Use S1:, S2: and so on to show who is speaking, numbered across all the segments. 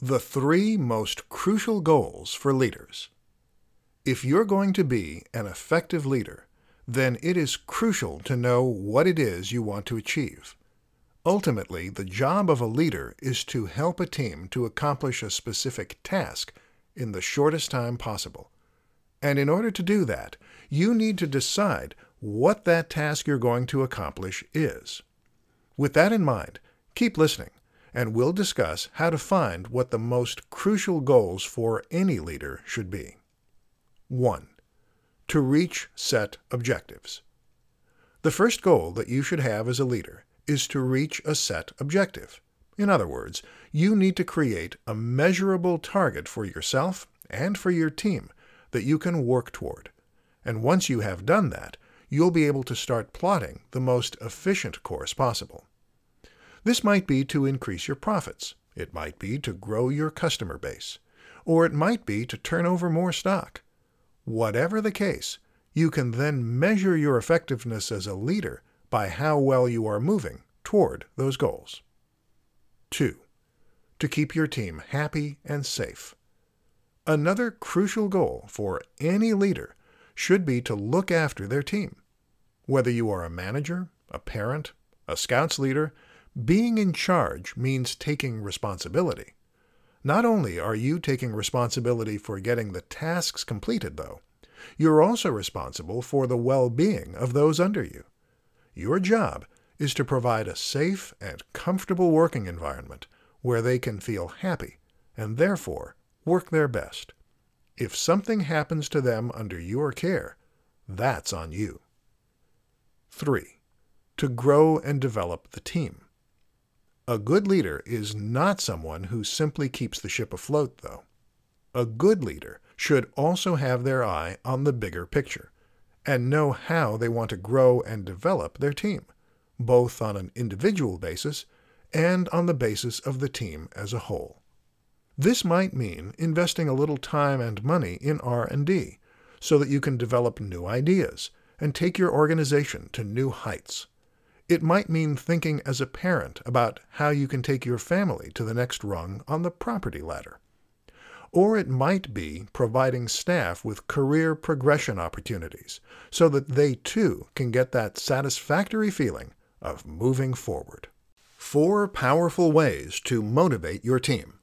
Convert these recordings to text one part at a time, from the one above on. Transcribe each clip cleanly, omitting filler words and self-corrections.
S1: The 3 most crucial goals for leaders. If you're going to be an effective leader, then it is crucial to know what it is you want to achieve. Ultimately, the job of a leader is to help a team to accomplish a specific task in the shortest time possible. And in order to do that, you need to decide what that task you're going to accomplish is. With that in mind, keep listening, and we'll discuss how to find what the most crucial goals for any leader should be. 1. To reach set objectives. The first goal that you should have as a leader is to reach a set objective. In other words, you need to create a measurable target for yourself and for your team that you can work toward. And once you have done that, you'll be able to start plotting the most efficient course possible. This might be to increase your profits. It might be to grow your customer base. Or it might be to turn over more stock. Whatever the case, you can then measure your effectiveness as a leader by how well you are moving toward those goals. 2. To keep your team happy and safe. Another crucial goal for any leader should be to look after their team. Whether you are a manager, a parent, a Scouts leader, being in charge means taking responsibility. Not only are you taking responsibility for getting the tasks completed, though, you're also responsible for the well-being of those under you. Your job is to provide a safe and comfortable working environment where they can feel happy and therefore work their best. If something happens to them under your care, that's on you. 3. To grow and develop the team. A good leader is not someone who simply keeps the ship afloat, though. A good leader should also have their eye on the bigger picture and know how they want to grow and develop their team, both on an individual basis and on the basis of the team as a whole. This might mean investing a little time and money in R&D so that you can develop new ideas and take your organization to new heights. It might mean thinking as a parent about how you can take your family to the next rung on the property ladder. Or it might be providing staff with career progression opportunities so that they too can get that satisfactory feeling of moving forward. 4 powerful ways to motivate your team.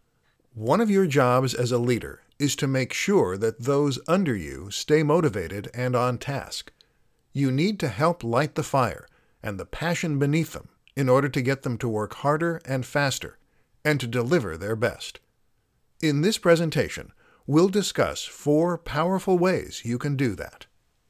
S1: One of your jobs as a leader is to make sure that those under you stay motivated and on task. You need to help light the fire and the passion beneath them in order to get them to work harder and faster and to deliver their best. In this presentation, we'll discuss 4 powerful ways you can do that.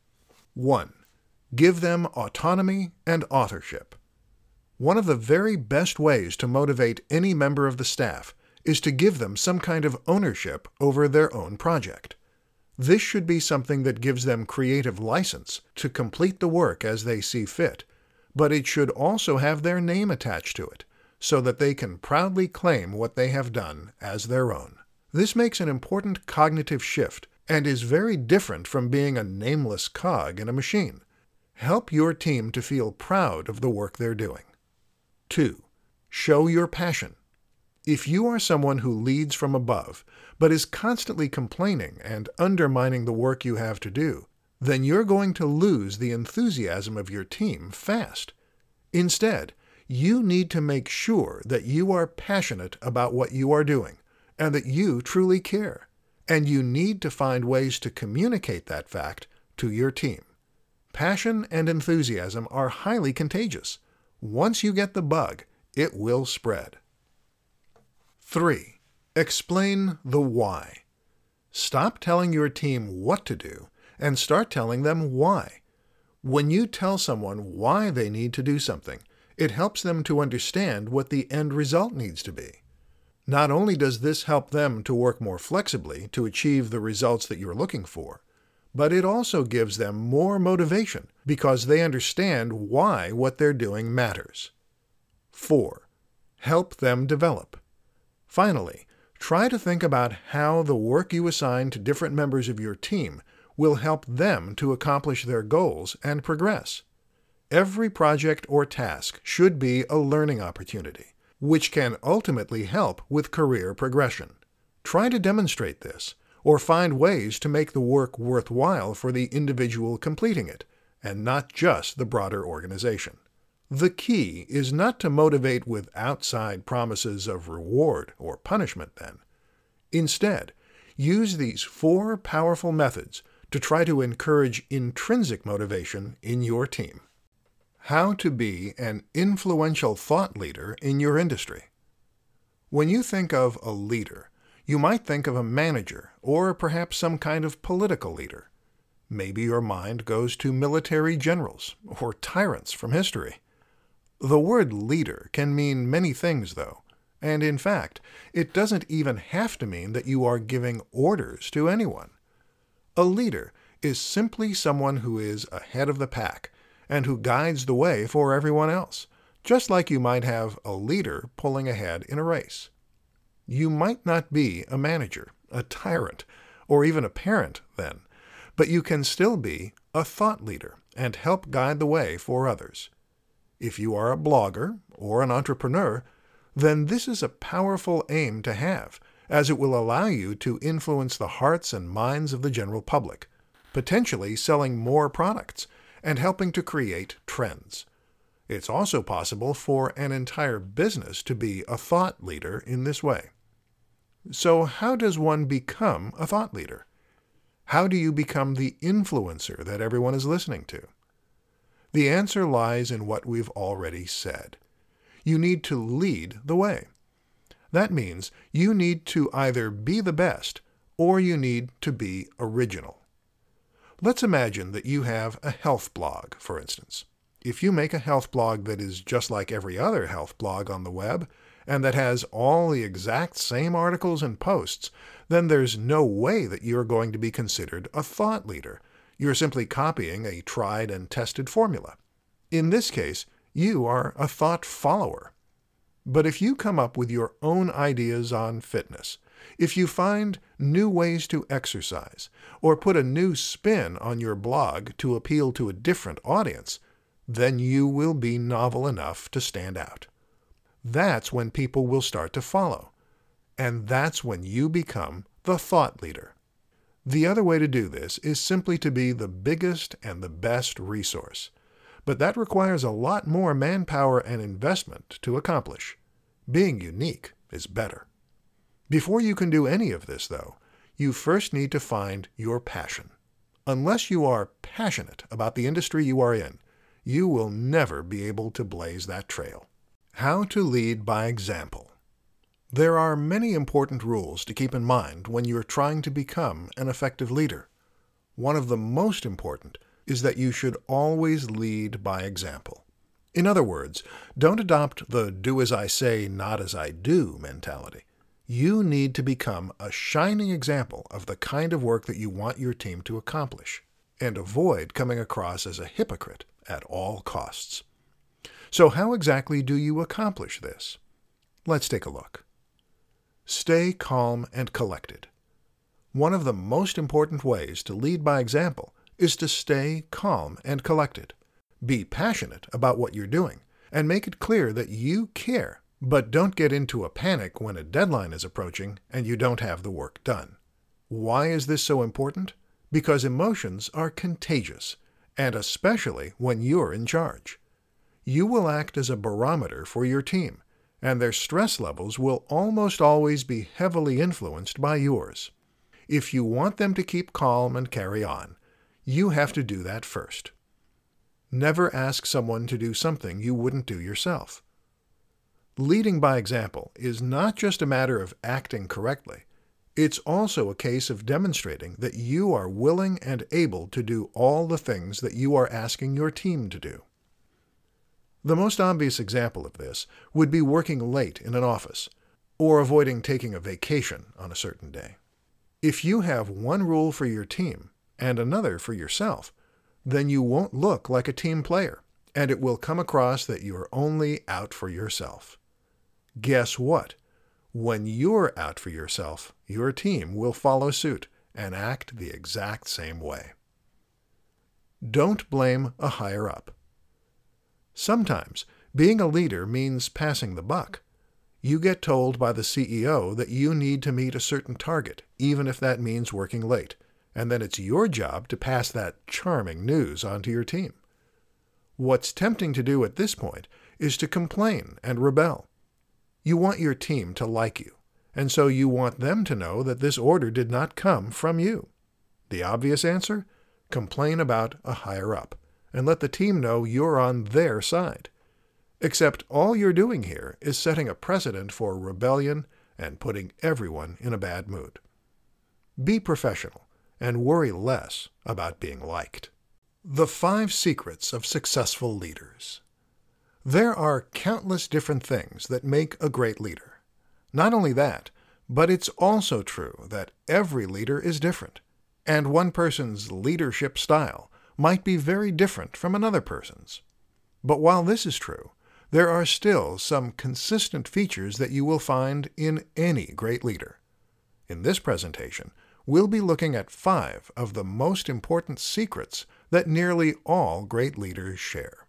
S1: 1. Give them autonomy and authorship. One of the very best ways to motivate any member of the staff is to give them some kind of ownership over their own project. This should be something that gives them creative license to complete the work as they see fit, but it should also have their name attached to it, so that they can proudly claim what they have done as their own. This makes an important cognitive shift and is very different from being a nameless cog in a machine. Help your team to feel proud of the work they're doing. 2. Show your passion. If you are someone who leads from above, but is constantly complaining and undermining the work you have to do, then you're going to lose the enthusiasm of your team fast. Instead, you need to make sure that you are passionate about what you are doing and that you truly care. And you need to find ways to communicate that fact to your team. Passion and enthusiasm are highly contagious. Once you get the bug, it will spread. 3. Explain the why. Stop telling your team what to do and start telling them why. When you tell someone why they need to do something, it helps them to understand what the end result needs to be. Not only does this help them to work more flexibly to achieve the results that you're looking for, but it also gives them more motivation because they understand why what they're doing matters. 4. Help them develop. Finally, try to think about how the work you assign to different members of your team will help them to accomplish their goals and progress. Every project or task should be a learning opportunity, which can ultimately help with career progression. Try to demonstrate this, or find ways to make the work worthwhile for the individual completing it, and not just the broader organization. The key is not to motivate with outside promises of reward or punishment then. Instead, use these 4 powerful methods to try to encourage intrinsic motivation in your team. How to be an influential thought leader in your industry. When you think of a leader, you might think of a manager or perhaps some kind of political leader. Maybe your mind goes to military generals or tyrants from history. The word leader can mean many things, though, and in fact, it doesn't even have to mean that you are giving orders to anyone. A leader is simply someone who is ahead of the pack and who guides the way for everyone else, just like you might have a leader pulling ahead in a race. You might not be a manager, a tyrant, or even a parent then, but you can still be a thought leader and help guide the way for others. If you are a blogger or an entrepreneur, then this is a powerful aim to have, as it will allow you to influence the hearts and minds of the general public, potentially selling more products and helping to create trends. It's also possible for an entire business to be a thought leader in this way. So how does one become a thought leader? How do you become the influencer that everyone is listening to? The answer lies in what we've already said. You need to lead the way. That means you need to either be the best or you need to be original. Let's imagine that you have a health blog, for instance. If you make a health blog that is just like every other health blog on the web, and that has all the exact same articles and posts, then there's no way that you're going to be considered a thought leader. You're simply copying a tried and tested formula. In this case, you are a thought follower. But if you come up with your own ideas on fitness, if you find new ways to exercise, or put a new spin on your blog to appeal to a different audience, then you will be novel enough to stand out. That's when people will start to follow. And that's when you become the thought leader. The other way to do this is simply to be the biggest and the best resource. But that requires a lot more manpower and investment to accomplish. Being unique is better. Before you can do any of this, though, you first need to find your passion. Unless you are passionate about the industry you are in, you will never be able to blaze that trail. How to lead by example. There are many important rules to keep in mind when you're trying to become an effective leader. One of the most important is that you should always lead by example. In other words, don't adopt the do as I say, not as I do mentality. You need to become a shining example of the kind of work that you want your team to accomplish, and avoid coming across as a hypocrite at all costs. So how exactly do you accomplish this? Let's take a look. Stay calm and collected. One of the most important ways to lead by example is to stay calm and collected. Be passionate about what you're doing and make it clear that you care, but don't get into a panic when a deadline is approaching and you don't have the work done. Why is this so important? Because emotions are contagious, and especially when you're in charge. You will act as a barometer for your team, and their stress levels will almost always be heavily influenced by yours. If you want them to keep calm and carry on, you have to do that first. Never ask someone to do something you wouldn't do yourself. Leading by example is not just a matter of acting correctly. It's also a case of demonstrating that you are willing and able to do all the things that you are asking your team to do. The most obvious example of this would be working late in an office, or avoiding taking a vacation on a certain day. If you have one rule for your team and another for yourself, then you won't look like a team player, and it will come across that you're only out for yourself. Guess what? When you're out for yourself, your team will follow suit and act the exact same way. Don't blame a higher-up. Sometimes being a leader means passing the buck, You get told by the CEO that you need to meet a certain target, even if that means working late, and then it's your job to pass that charming news on to your team. What's tempting to do at this point is to complain and rebel. You want your team to like you, and so you want them to know that this order did not come from you. The obvious answer? Complain about a higher-up, and let the team know you're on their side. Except all you're doing here is setting a precedent for rebellion and putting everyone in a bad mood. Be professional and worry less about being liked. The 5 Secrets of Successful Leaders. There are countless different things that make a great leader. Not only that, but it's also true that every leader is different, and one person's leadership style might be very different from another person's. But while this is true, there are still some consistent features that you will find in any great leader. In this presentation, we'll be looking at 5 of the most important secrets that nearly all great leaders share.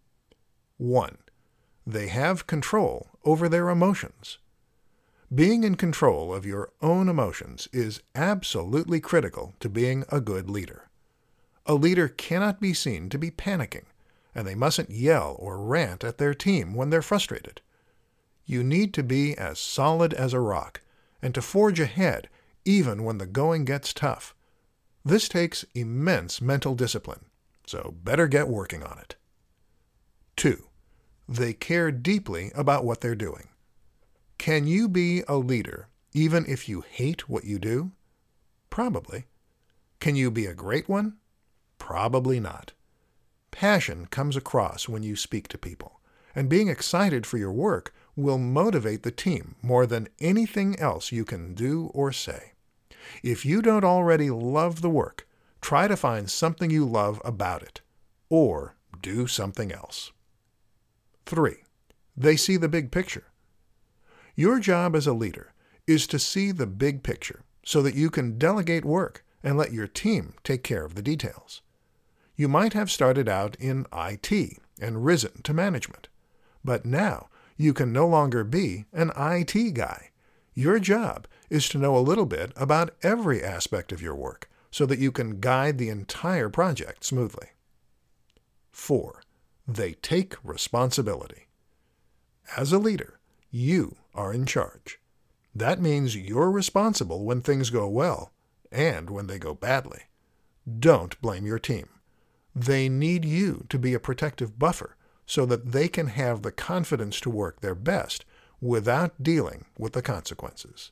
S1: 1. They have control over their emotions. Being in control of your own emotions is absolutely critical to being a good leader. A leader cannot be seen to be panicking, and they mustn't yell or rant at their team when they're frustrated. You need to be as solid as a rock and to forge ahead even when the going gets tough. This takes immense mental discipline, so better get working on it. 2. They care deeply about what they're doing. Can you be a leader even if you hate what you do? Probably. Can you be a great one? Probably not. Passion comes across when you speak to people, and being excited for your work will motivate the team more than anything else you can do or say. If you don't already love the work, try to find something you love about it, or do something else. 3. They see the big picture. Your job as a leader is to see the big picture so that you can delegate work and let your team take care of the details. You might have started out in IT and risen to management, but now you can no longer be an IT guy. Your job is to know a little bit about every aspect of your work so that you can guide the entire project smoothly. 4. They take responsibility. As a leader, you are in charge. That means you're responsible when things go well and when they go badly. Don't blame your team. They need you to be a protective buffer so that they can have the confidence to work their best without dealing with the consequences.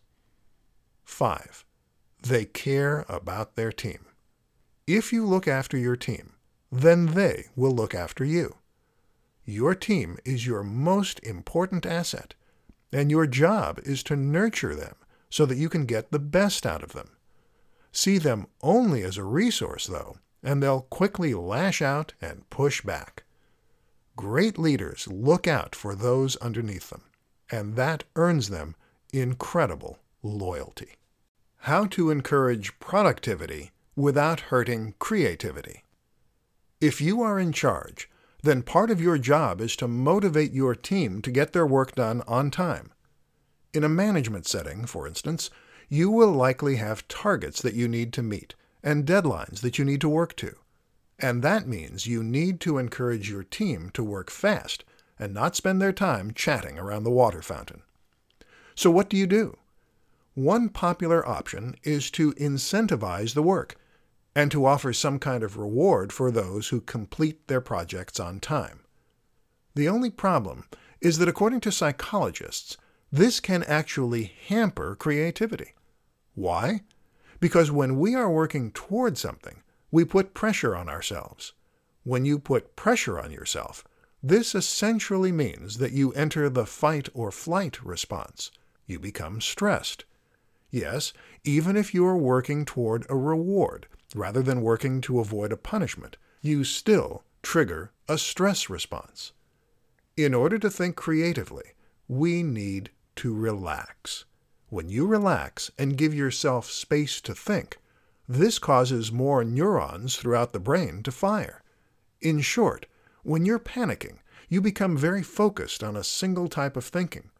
S1: 5. They care about their team. If you look after your team, then they will look after you. Your team is your most important asset, and your job is to nurture them so that you can get the best out of them. See them only as a resource, though, and they'll quickly lash out and push back. Great leaders look out for those underneath them, and that earns them incredible loyalty. How to encourage productivity without hurting creativity. If you are in charge, then part of your job is to motivate your team to get their work done on time. In a management setting, for instance, you will likely have targets that you need to meet and deadlines that you need to work to. And that means you need to encourage your team to work fast and not spend their time chatting around the water fountain. So what do? One popular option is to incentivize the work and to offer some kind of reward for those who complete their projects on time. The only problem is that according to psychologists, this can actually hamper creativity. Why? Because when we are working toward something, we put pressure on ourselves. When you put pressure on yourself, this essentially means that you enter the fight or flight response. You become stressed. Yes, even if you are working toward a reward rather than working to avoid a punishment, you still trigger a stress response. In order to think creatively, we need to relax. When you relax and give yourself space to think, this causes more neurons throughout the brain to fire. In short, when you're panicking, you become very focused on a single type of thinking.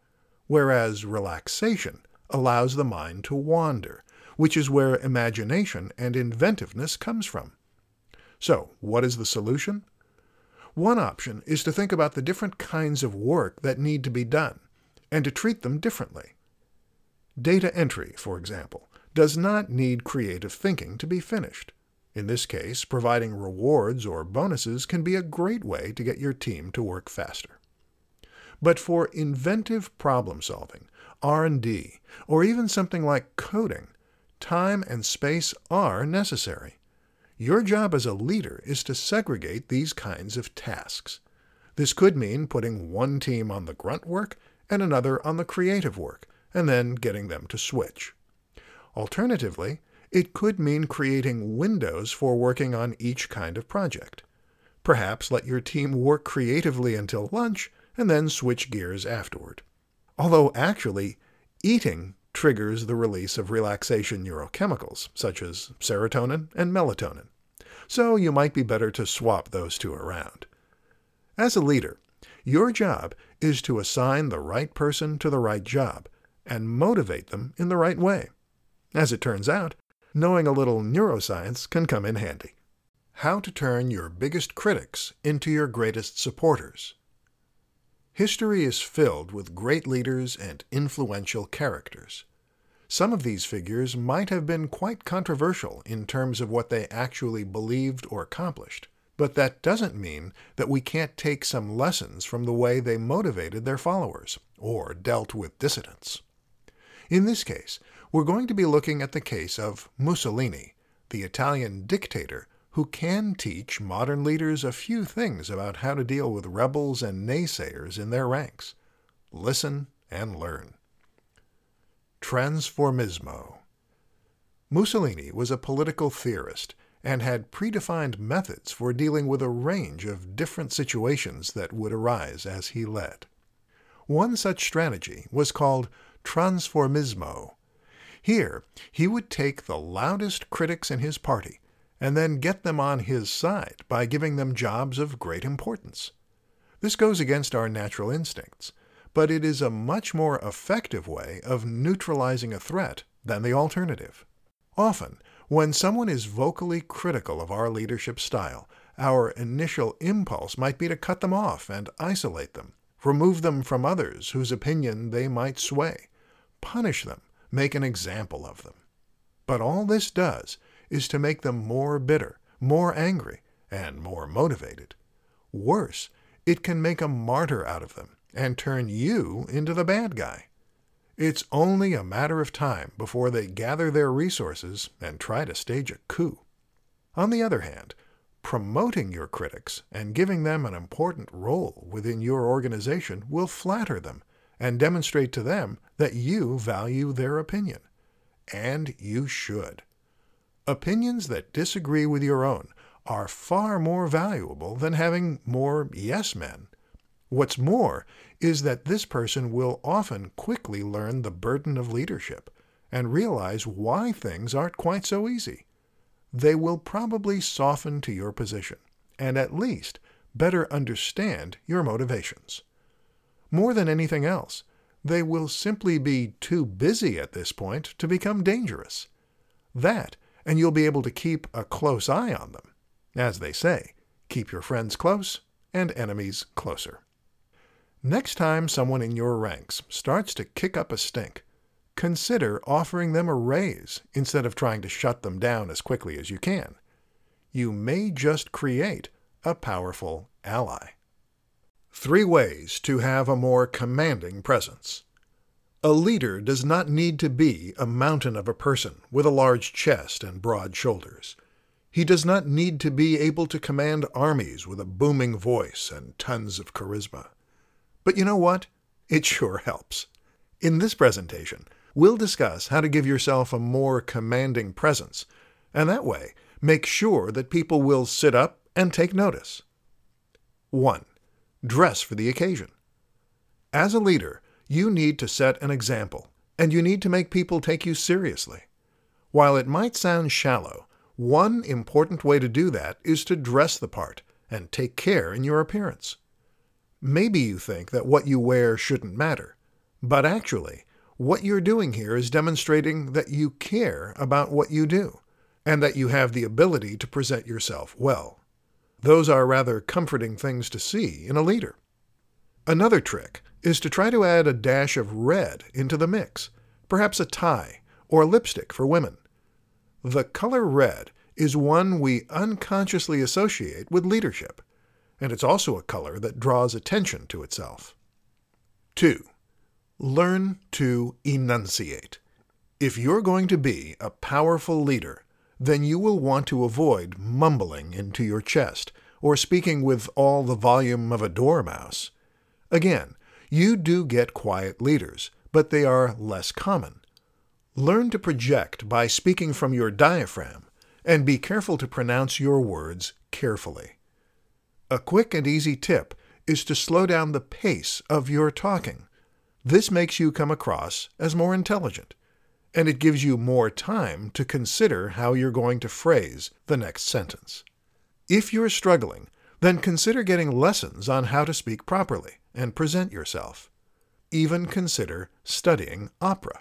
S1: whereas relaxation allows the mind to wander, which is where imagination and inventiveness comes from. So, what is the solution? One option is to think about the different kinds of work that need to be done, and to treat them differently. Data entry, for example, does not need creative thinking to be finished. In this case, providing rewards or bonuses can be a great way to get your team to work faster. But for inventive problem solving, R&D, or even something like coding, time and space are necessary. Your job as a leader is to segregate these kinds of tasks. This could mean putting one team on the grunt work and another on the creative work, and then getting them to switch. Alternatively, it could mean creating windows for working on each kind of project. Perhaps let your team work creatively until lunch and then switch gears afterward. Although actually, eating triggers the release of relaxation neurochemicals, such as serotonin and melatonin. So you might be better to swap those two around. As a leader, your job is to assign the right person to the right job and motivate them in the right way. As it turns out, knowing a little neuroscience can come in handy. How to turn your biggest critics into your greatest supporters. History is filled with great leaders and influential characters. Some of these figures might have been quite controversial in terms of what they actually believed or accomplished, but that doesn't mean that we can't take some lessons from the way they motivated their followers or dealt with dissidents. In this case, we're going to be looking at the case of Mussolini, the Italian dictator who can teach modern leaders a few things about how to deal with rebels and naysayers in their ranks. Listen and learn. Transformismo. Mussolini was a political theorist and had predefined methods for dealing with a range of different situations that would arise as he led. One such strategy was called transformismo. Here, he would take the loudest critics in his party and then get them on his side by giving them jobs of great importance. This goes against our natural instincts, but it is a much more effective way of neutralizing a threat than the alternative. Often, when someone is vocally critical of our leadership style, our initial impulse might be to cut them off and isolate them, remove them from others whose opinion they might sway, punish them, make an example of them. But all this does is to make them more bitter, more angry, and more motivated. Worse, it can make a martyr out of them and turn you into the bad guy. It's only a matter of time before they gather their resources and try to stage a coup. On the other hand, promoting your critics and giving them an important role within your organization will flatter them and demonstrate to them that you value their opinion. And you should. Opinions that disagree with your own are far more valuable than having more yes men. What's more is that this person will often quickly learn the burden of leadership and realize why things aren't quite so easy. They will probably soften to your position and at least better understand your motivations. More than anything else, they will simply be too busy at this point to become dangerous. That, and you'll be able to keep a close eye on them. As they say, keep your friends close and enemies closer. Next time someone in your ranks starts to kick up a stink, consider offering them a raise instead of trying to shut them down as quickly as you can. You may just create a powerful ally. 3 ways to have a more commanding presence. A leader does not need to be a mountain of a person with a large chest and broad shoulders. He does not need to be able to command armies with a booming voice and tons of charisma. But you know what? It sure helps. In this presentation, we'll discuss how to give yourself a more commanding presence, and that way make sure that people will sit up and take notice. 1. Dress for the occasion. As a leader, you need to set an example, and you need to make people take you seriously. While it might sound shallow, one important way to do that is to dress the part and take care in your appearance. Maybe you think that what you wear shouldn't matter, But actually, what you're doing here is demonstrating that you care about what you do, and that you have the ability to present yourself well. Those are rather comforting things to see in a leader. Another trick is to try to add a dash of red into the mix, perhaps a tie or lipstick for women. The color red is one we unconsciously associate with leadership, and it's also a color that draws attention to itself. 2. Learn to enunciate. If you're going to be a powerful leader, then you will want to avoid mumbling into your chest or speaking with all the volume of a dormouse. Again, you do get quiet leaders, but they are less common. Learn to project by speaking from your diaphragm, and be careful to pronounce your words carefully. A quick and easy tip is to slow down the pace of your talking. This makes you come across as more intelligent, and it gives you more time to consider how you're going to phrase the next sentence. If you're struggling, then consider getting lessons on how to speak properly and present yourself. Even consider studying opera.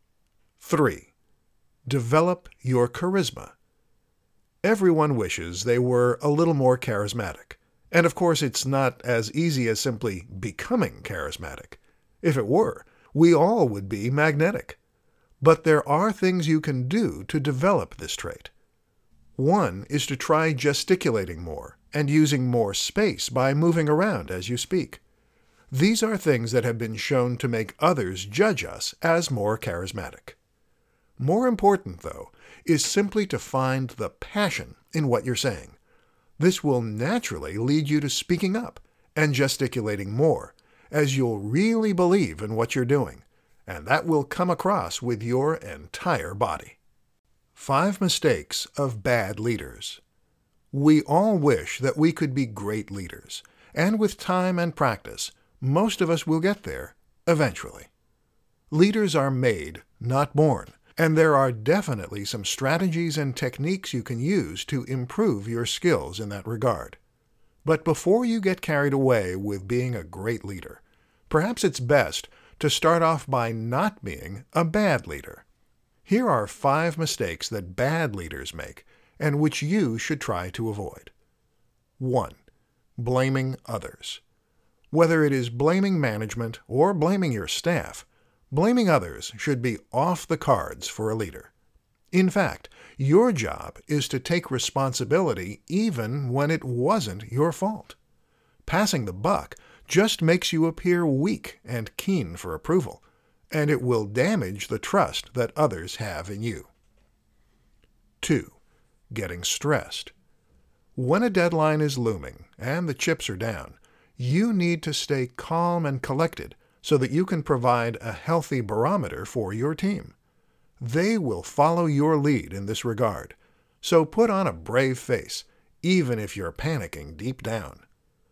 S1: 3. Develop your charisma. Everyone wishes they were a little more charismatic, and of course it's not as easy as simply becoming charismatic. If it were, we all would be magnetic. But there are things you can do to develop this trait. One is to try gesticulating more and using more space by moving around as you speak. These are things that have been shown to make others judge us as more charismatic. More important, though, is simply to find the passion in what you're saying. This will naturally lead you to speaking up and gesticulating more, as you'll really believe in what you're doing, and that will come across with your entire body. 5 mistakes of bad leaders. We all wish that we could be great leaders, and with time and practice, most of us will get there eventually. Leaders are made, not born, and there are definitely some strategies and techniques you can use to improve your skills in that regard. But before you get carried away with being a great leader, perhaps it's best to start off by not being a bad leader. Here are 5 mistakes that bad leaders make and which you should try to avoid. 1. Blaming others. Whether it is blaming management or blaming your staff, blaming others should be off the cards for a leader. In fact, your job is to take responsibility even when it wasn't your fault. Passing the buck just makes you appear weak and keen for approval, and it will damage the trust that others have in you. 2. Getting stressed. When a deadline is looming and the chips are down, you need to stay calm and collected so that you can provide a healthy barometer for your team. They will follow your lead in this regard, so put on a brave face, even if you're panicking deep down.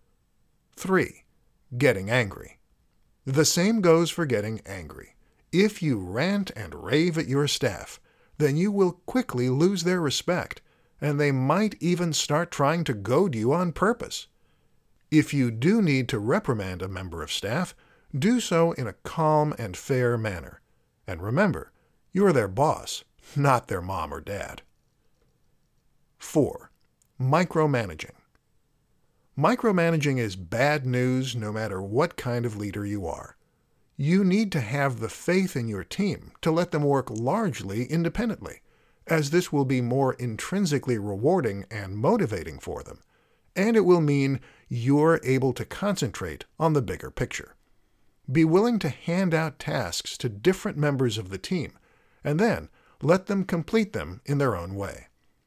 S1: 3. Getting angry. The same goes for getting angry. If you rant and rave at your staff, then you will quickly lose their respect, and they might even start trying to goad you on purpose. If you do need to reprimand a member of staff, do so in a calm and fair manner. And remember, you're their boss, not their mom or dad. 4. Micromanaging. Micromanaging is bad news no matter what kind of leader you are. You need to have the faith in your team to let them work largely independently, as this will be more intrinsically rewarding and motivating for them, and it will mean you're able to concentrate on the bigger picture. Be willing to hand out tasks to different members of the team, and then let them complete them in their own way.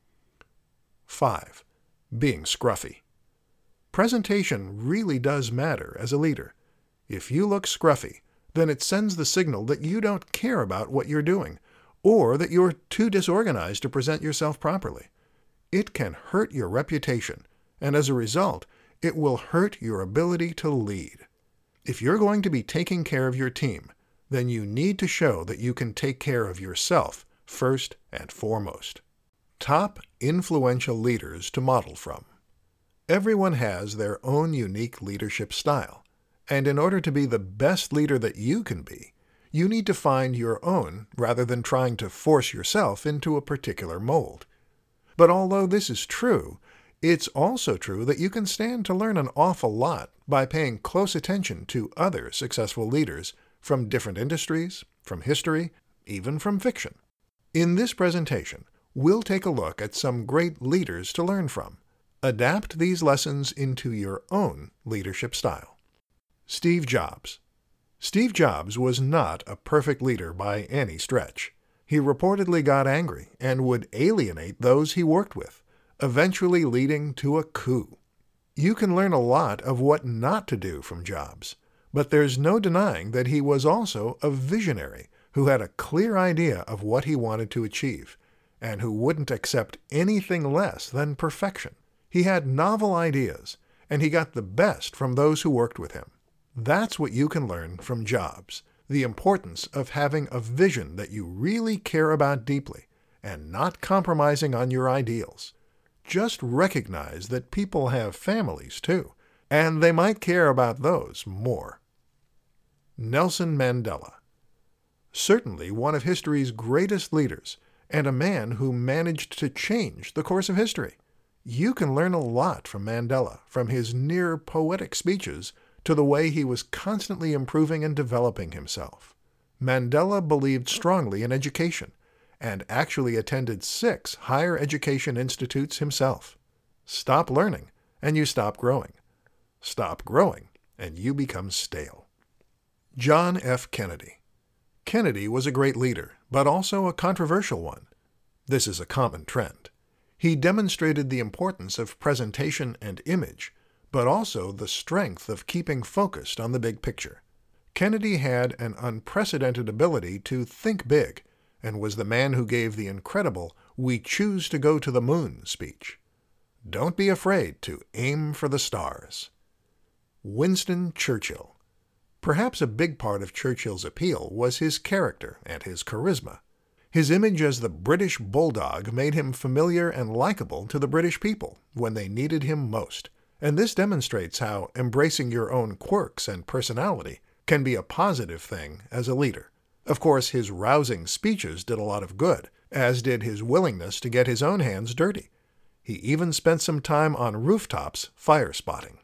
S1: 5. Being scruffy. Presentation really does matter as a leader. If you look scruffy, then it sends the signal that you don't care about what you're doing, or that you're too disorganized to present yourself properly. It can hurt your reputation, and as a result, it will hurt your ability to lead. If you're going to be taking care of your team, then you need to show that you can take care of yourself first and foremost. Top influential leaders to model from. Everyone has their own unique leadership style, And in order to be the best leader that you can be, you need to find your own rather than trying to force yourself into a particular mold. But although this is true, it's also true that you can stand to learn an awful lot by paying close attention to other successful leaders from different industries, from history, even from fiction. In this presentation, we'll take a look at some great leaders to learn from. Adapt these lessons into your own leadership style. Steve Jobs. Steve Jobs was not a perfect leader by any stretch. He reportedly got angry and would alienate those he worked with, eventually leading to a coup. You can learn a lot of what not to do from Jobs, but there's no denying that he was also a visionary who had a clear idea of what he wanted to achieve, and who wouldn't accept anything less than perfection. He had novel ideas, and he got the best from those who worked with him. That's what you can learn from Jobs, the importance of having a vision that you really care about deeply, and not compromising on your ideals. Just recognize that people have families too, and they might care about those more. Nelson Mandela. Certainly one of history's greatest leaders, and a man who managed to change the course of history. You can learn a lot from Mandela, from his near-poetic speeches to the way he was constantly improving and developing himself. Mandela believed strongly in education, and actually attended 6 higher education institutes himself. Stop learning, and you stop growing. Stop growing, and you become stale. John F. Kennedy. Kennedy was a great leader, but also a controversial one. This is a common trend. He demonstrated the importance of presentation and image, but also the strength of keeping focused on the big picture. Kennedy had an unprecedented ability to think big, and was the man who gave the incredible "We choose to go to the moon" speech. Don't be afraid to aim for the stars. Winston Churchill. Perhaps a big part of Churchill's appeal was his character and his charisma. His image as the British bulldog made him familiar and likable to the British people when they needed him most, and this demonstrates how embracing your own quirks and personality can be a positive thing as a leader. Of course, his rousing speeches did a lot of good, as did his willingness to get his own hands dirty. He even spent some time on rooftops fire spotting.